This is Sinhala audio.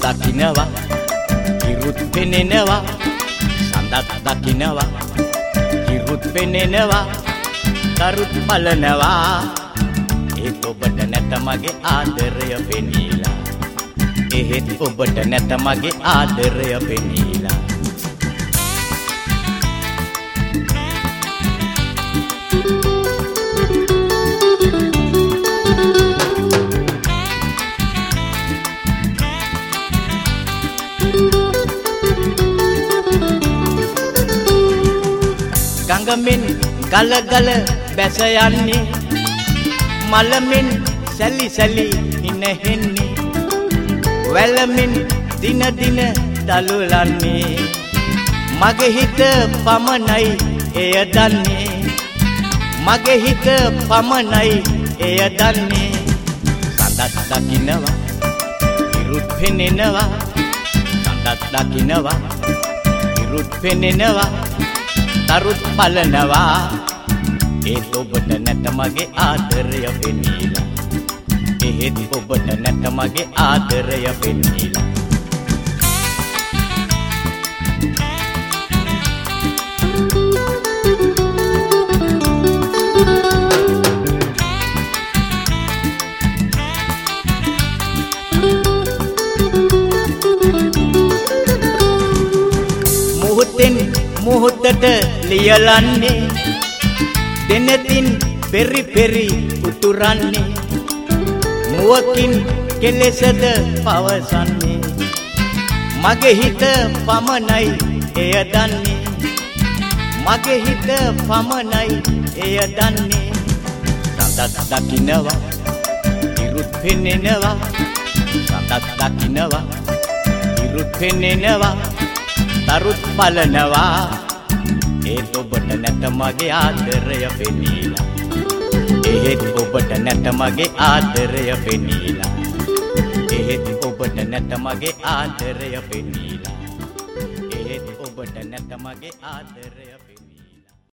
දකින්නවා ඉරුත් පෙනෙනවා සඳත් දකින්නවා ඉරුත් පෙනෙනවා කරුත් බලනවා ඒත් ඔබට නැත මගේ ආදරය පෙනීලා එහෙත් ඔබට නැත මගේ ආදරය පෙනීලා ගඟමින් ගල ගල බැස යන්නේ මලමින් සැලි සැලි ඉනෙන්නේ වැලමින් දින දින දලුලන්නේ මගේ හිත පමණයි එය දන්නේ මගේ හිත පමණයි එය දන්නේ සඳත් දකින්නවා ඉරුත් පෙනෙනවා සඳත් දකින්නවා ඉරුත් පෙනෙනවා තරුත් බලනවා ඒත් ඔබට නැත මගේ ආදරය පෙනීලා එහෙත් ඔබට නැත මගේ ආදරය පෙනීලා මොහොතෙන් මොහොතට ලියලන්නේ දෙනතින් පෙරි පෙරි උතුරන්නේ මුවකින් කෙලෙසද පවසන්නේ මගේ හිත පමණයි එය දන්නේ මගේ හිත පමණයි එය දන්නේ සඳත් දකින්නවා ඉරුත් පෙනෙනවා සඳත් දකින්නවා ඉරුත් පෙනෙනවා තරුත් බලනවා ඒත් ඔබට නැත මගේ ආදරය පෙනීලා එහෙත් ඔබට නැත මගේ ආදරය පෙනීලා එහෙත් ඔබට නැත මගේ ආදරය පෙනීලා එහෙත් ඔබට නැත මගේ ආදරය පෙනීලා